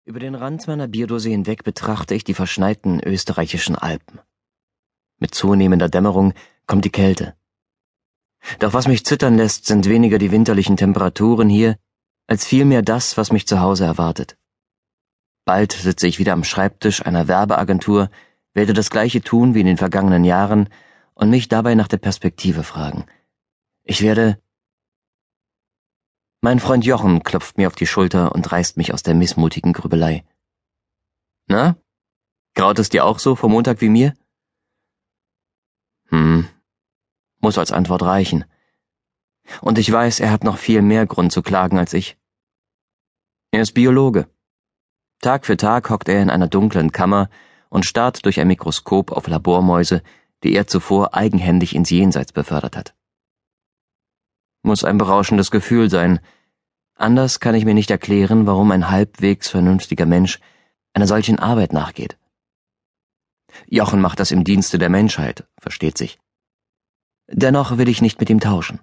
Über den Rand meiner Bierdose hinweg betrachte ich die verschneiten österreichischen Alpen. Mit zunehmender Dämmerung kommt die Kälte. Doch was mich zittern lässt, sind weniger die winterlichen Temperaturen hier, als vielmehr das, was mich zu Hause erwartet. Bald sitze ich wieder am Schreibtisch einer Werbeagentur, werde das Gleiche tun wie in den vergangenen Jahren und mich dabei nach der Perspektive fragen. Mein Freund Jochen klopft mir auf die Schulter und reißt mich aus der missmutigen Grübelei. Na? Graut es dir auch so vor Montag wie mir? Muss als Antwort reichen. Und ich weiß, er hat noch viel mehr Grund zu klagen als ich. Er ist Biologe. Tag für Tag hockt er in einer dunklen Kammer und starrt durch ein Mikroskop auf Labormäuse, die er zuvor eigenhändig ins Jenseits befördert hat. Muss ein berauschendes Gefühl sein. Anders kann ich mir nicht erklären, warum ein halbwegs vernünftiger Mensch einer solchen Arbeit nachgeht. Jochen macht das im Dienste der Menschheit, versteht sich. Dennoch will ich nicht mit ihm tauschen.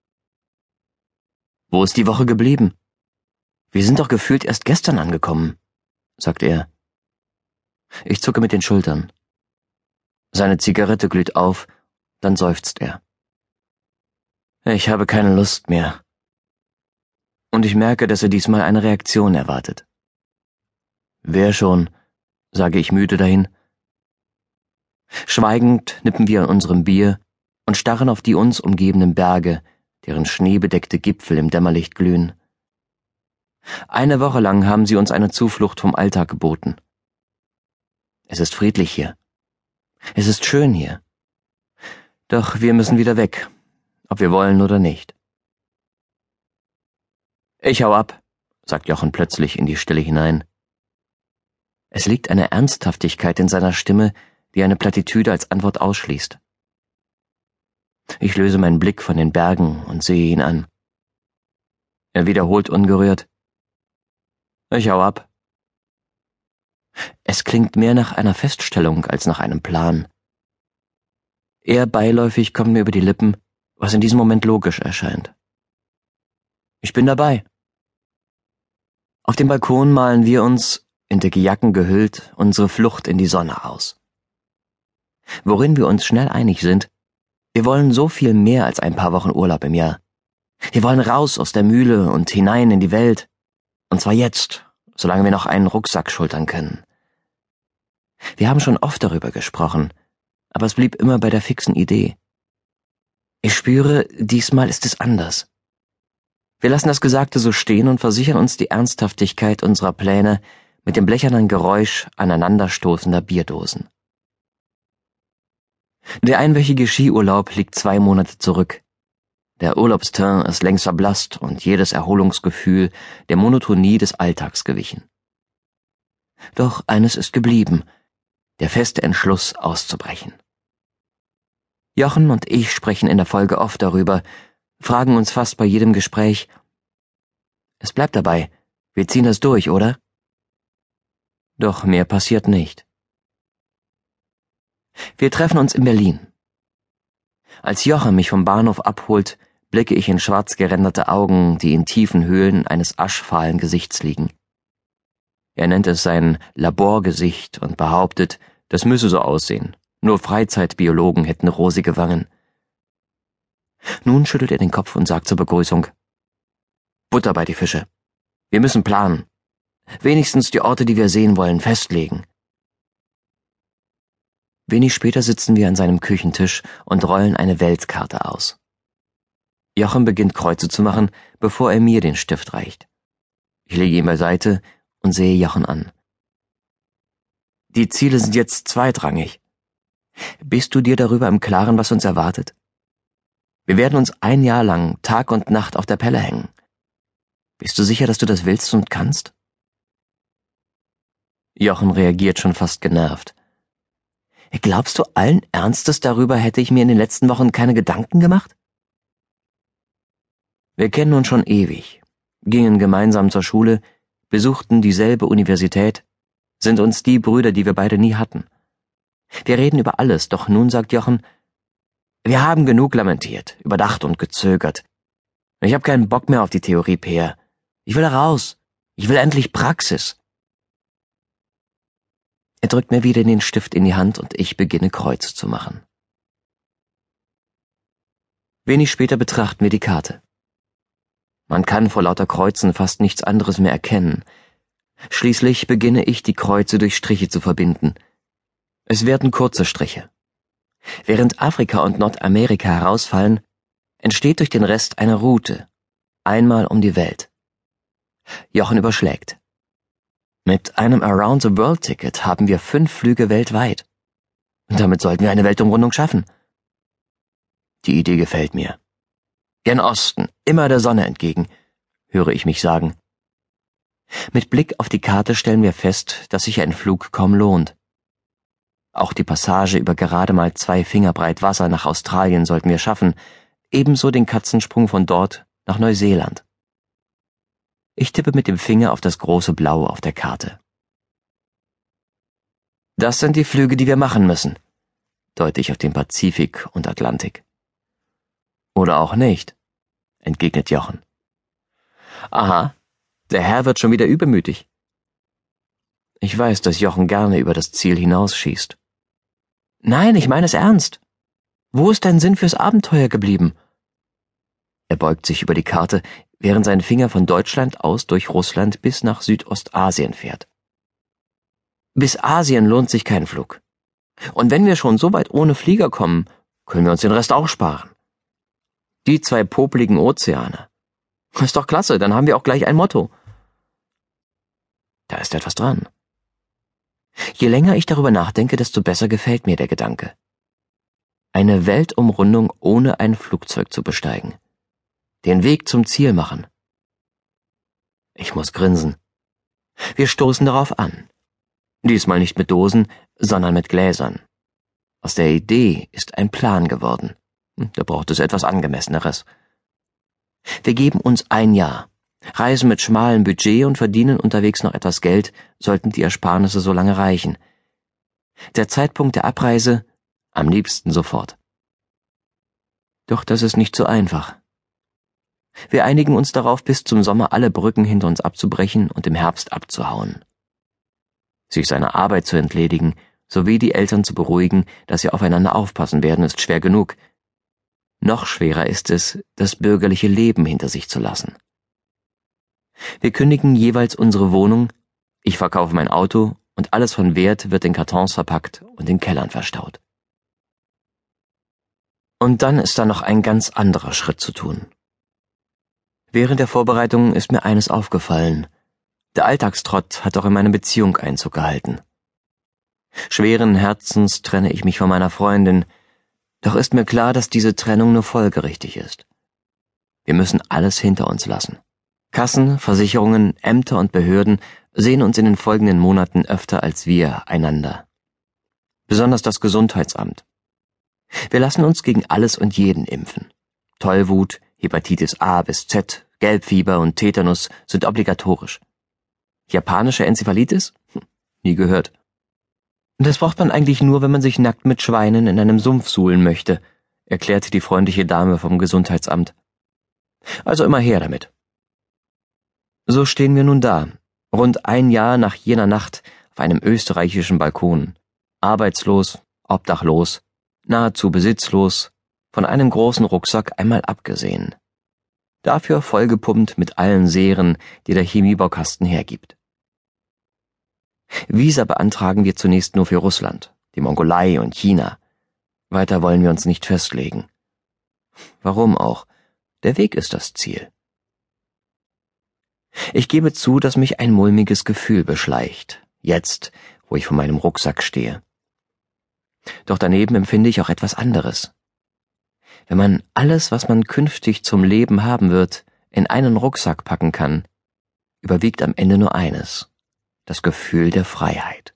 Wo ist die Woche geblieben? Wir sind doch gefühlt erst gestern angekommen, sagt er. Ich zucke mit den Schultern. Seine Zigarette glüht auf, dann seufzt er. Ich habe keine Lust mehr. Und ich merke, dass er diesmal eine Reaktion erwartet. Wer schon, sage ich müde dahin. Schweigend nippen wir an unserem Bier und starren auf die uns umgebenden Berge, deren schneebedeckte Gipfel im Dämmerlicht glühen. Eine Woche lang haben sie uns eine Zuflucht vom Alltag geboten. Es ist friedlich hier. Es ist schön hier. Doch wir müssen wieder weg, ob wir wollen oder nicht. Ich hau ab, sagt Jochen plötzlich in die Stille hinein. Es liegt eine Ernsthaftigkeit in seiner Stimme, die eine Plattitüde als Antwort ausschließt. Ich löse meinen Blick von den Bergen und sehe ihn an. Er wiederholt ungerührt: Ich hau ab. Es klingt mehr nach einer Feststellung als nach einem Plan. Eher beiläufig kommt mir über die Lippen, was in diesem Moment logisch erscheint. Ich bin dabei. Auf dem Balkon malen wir uns, in dicke Jacken gehüllt, unsere Flucht in die Sonne aus. Worin wir uns schnell einig sind: Wir wollen so viel mehr als ein paar Wochen Urlaub im Jahr. Wir wollen raus aus der Mühle und hinein in die Welt. Und zwar jetzt, solange wir noch einen Rucksack schultern können. Wir haben schon oft darüber gesprochen, aber es blieb immer bei der fixen Idee. Ich spüre, diesmal ist es anders. Wir lassen das Gesagte so stehen und versichern uns die Ernsthaftigkeit unserer Pläne mit dem blechernen Geräusch aneinanderstoßender Bierdosen. Der einwöchige Skiurlaub liegt 2 Monate zurück. Der Urlaubsteint ist längst verblasst und jedes Erholungsgefühl der Monotonie des Alltags gewichen. Doch eines ist geblieben: der feste Entschluss, auszubrechen. Jochen und ich sprechen in der Folge oft darüber, fragen uns fast bei jedem Gespräch: Es bleibt dabei, wir ziehen das durch, oder? Doch mehr passiert nicht. Wir treffen uns in Berlin. Als Jochen mich vom Bahnhof abholt, blicke ich in schwarz geränderte Augen, die in tiefen Höhlen eines aschfahlen Gesichts liegen. Er nennt es sein Laborgesicht und behauptet, das müsse so aussehen. Nur Freizeitbiologen hätten rosige Wangen. Nun schüttelt er den Kopf und sagt zur Begrüßung: Butter bei die Fische. Wir müssen planen. Wenigstens die Orte, die wir sehen wollen, festlegen. Wenig später sitzen wir an seinem Küchentisch und rollen eine Weltkarte aus. Jochen beginnt Kreuze zu machen, bevor er mir den Stift reicht. Ich lege ihn beiseite und sehe Jochen an. Die Ziele sind jetzt zweitrangig. Bist du dir darüber im Klaren, was uns erwartet? Wir werden uns 1 Jahr lang Tag und Nacht auf der Pelle hängen. Bist du sicher, dass du das willst und kannst? Jochen reagiert schon fast genervt. Glaubst du allen Ernstes, darüber hätte ich mir in den letzten Wochen keine Gedanken gemacht? Wir kennen uns schon ewig, gingen gemeinsam zur Schule, besuchten dieselbe Universität, sind uns die Brüder, die wir beide nie hatten. Wir reden über alles, doch nun sagt Jochen: Wir haben genug lamentiert, überdacht und gezögert. Ich habe keinen Bock mehr auf die Theorie, Peer. Ich will raus. Ich will endlich Praxis. Er drückt mir wieder den Stift in die Hand und ich beginne Kreuze zu machen. Wenig später betrachten wir die Karte. Man kann vor lauter Kreuzen fast nichts anderes mehr erkennen. Schließlich beginne ich, die Kreuze durch Striche zu verbinden. Es werden kurze Striche. Während Afrika und Nordamerika herausfallen, entsteht durch den Rest eine Route, einmal um die Welt. Jochen überschlägt. Mit einem Around-the-World-Ticket haben wir 5 Flüge weltweit. Und damit sollten wir eine Weltumrundung schaffen. Die Idee gefällt mir. Gen Osten, immer der Sonne entgegen, höre ich mich sagen. Mit Blick auf die Karte stellen wir fest, dass sich ein Flug kaum lohnt. Auch die Passage über gerade mal 2 Finger breit Wasser nach Australien sollten wir schaffen, ebenso den Katzensprung von dort nach Neuseeland. Ich tippe mit dem Finger auf das große Blau auf der Karte. Das sind die Flüge, die wir machen müssen, deute ich auf den Pazifik und Atlantik. Oder auch nicht, entgegnet Jochen. Aha, der Herr wird schon wieder übermütig. Ich weiß, dass Jochen gerne über das Ziel hinausschießt. Nein, ich meine es ernst. Wo ist dein Sinn fürs Abenteuer geblieben? Er beugt sich über die Karte, während sein Finger von Deutschland aus durch Russland bis nach Südostasien fährt. Bis Asien lohnt sich kein Flug. Und wenn wir schon so weit ohne Flieger kommen, können wir uns den Rest auch sparen. Die 2 popligen Ozeane. Ist doch klasse, dann haben wir auch gleich ein Motto. Da ist etwas dran. Je länger ich darüber nachdenke, desto besser gefällt mir der Gedanke. Eine Weltumrundung ohne ein Flugzeug zu besteigen. Den Weg zum Ziel machen. Ich muss grinsen. Wir stoßen darauf an. Diesmal nicht mit Dosen, sondern mit Gläsern. Aus der Idee ist ein Plan geworden. Da braucht es etwas Angemesseneres. Wir geben uns ein Jahr, reisen mit schmalem Budget und verdienen unterwegs noch etwas Geld, sollten die Ersparnisse so lange reichen. Der Zeitpunkt der Abreise, am liebsten sofort. Doch das ist nicht so einfach. Wir einigen uns darauf, bis zum Sommer alle Brücken hinter uns abzubrechen und im Herbst abzuhauen. Sich seiner Arbeit zu entledigen, sowie die Eltern zu beruhigen, dass sie aufeinander aufpassen werden, ist schwer genug. Noch schwerer ist es, das bürgerliche Leben hinter sich zu lassen. Wir kündigen jeweils unsere Wohnung, ich verkaufe mein Auto und alles von Wert wird in Kartons verpackt und in Kellern verstaut. Und dann ist da noch ein ganz anderer Schritt zu tun. Während der Vorbereitungen ist mir eines aufgefallen. Der Alltagstrott hat auch in meine Beziehung Einzug gehalten. Schweren Herzens trenne ich mich von meiner Freundin, doch ist mir klar, dass diese Trennung nur folgerichtig ist. Wir müssen alles hinter uns lassen. Kassen, Versicherungen, Ämter und Behörden sehen uns in den folgenden Monaten öfter als wir einander. Besonders das Gesundheitsamt. Wir lassen uns gegen alles und jeden impfen. Tollwut, Hepatitis A bis Z, Gelbfieber und Tetanus sind obligatorisch. Japanische Enzephalitis? Nie gehört. Das braucht man eigentlich nur, wenn man sich nackt mit Schweinen in einem Sumpf suhlen möchte, erklärte die freundliche Dame vom Gesundheitsamt. Also immer her damit. So stehen wir nun da, rund ein Jahr nach jener Nacht auf einem österreichischen Balkon, arbeitslos, obdachlos, nahezu besitzlos, von einem großen Rucksack einmal abgesehen. Dafür vollgepumpt mit allen Seeren, die der Chemiebaukasten hergibt. Visa beantragen wir zunächst nur für Russland, die Mongolei und China. Weiter wollen wir uns nicht festlegen. Warum auch? Der Weg ist das Ziel. Ich gebe zu, dass mich ein mulmiges Gefühl beschleicht, jetzt, wo ich vor meinem Rucksack stehe. Doch daneben empfinde ich auch etwas anderes. Wenn man alles, was man künftig zum Leben haben wird, in einen Rucksack packen kann, überwiegt am Ende nur eines: das Gefühl der Freiheit.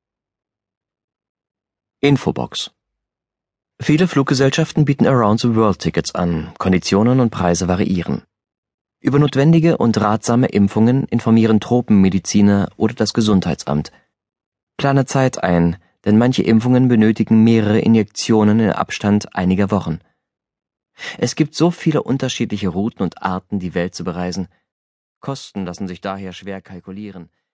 Infobox. Viele Fluggesellschaften bieten Around-the-World-Tickets an, Konditionen und Preise variieren. Über notwendige und ratsame Impfungen informieren Tropenmediziner oder das Gesundheitsamt. Plane Zeit ein, denn manche Impfungen benötigen mehrere Injektionen in Abstand einiger Wochen. Es gibt so viele unterschiedliche Routen und Arten, die Welt zu bereisen. Kosten lassen sich daher schwer kalkulieren.